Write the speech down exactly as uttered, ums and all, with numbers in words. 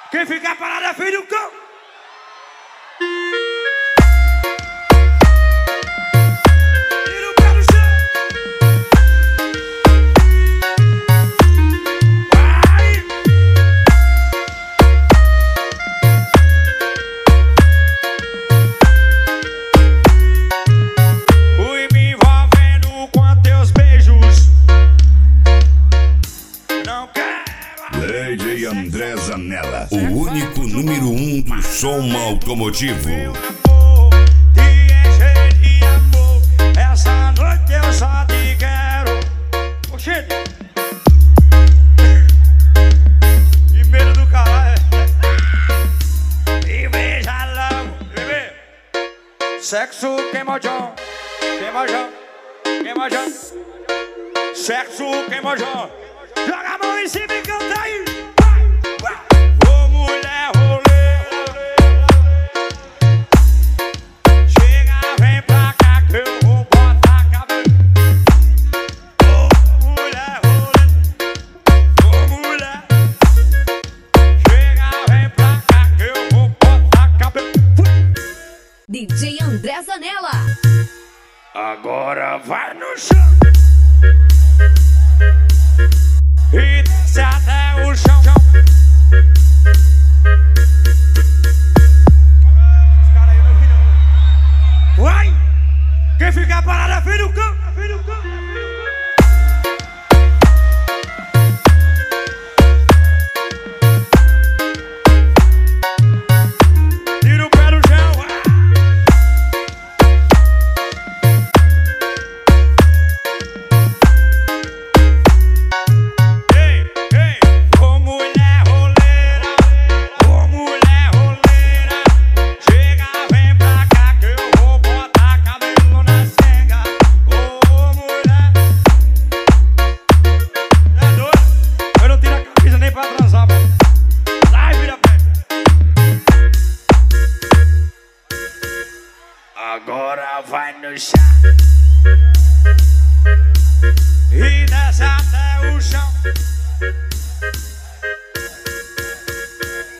Quem ficar parado é filho do cão. Tira o pé do chão. Vai. Fui me envolvendo com teus beijos. Não quero. D J André Zanella, o único número um do som automotivo. Meu amor, te encher de amor. Essa noite eu só te quero. Oxente. E medo do caralho. E beija logo, bebê. Sexo queimojão, queimojão, queimojão. Sexo queimojão. Joga a mão em cima e canta aí. Ô mulher rolê, chega, vem pra cá que eu vou botar cabelo. Ô mulher rolê, ô mulher, chega, vem pra cá que eu vou botar cabelo. D J André Zanella. Agora vai no chão e desce até o chão. Esses caras aí eu não vi não. Vai! Quem ficar parado é filho do cão. É filho do cão. Tira o pé do chão. Agora vai no chão.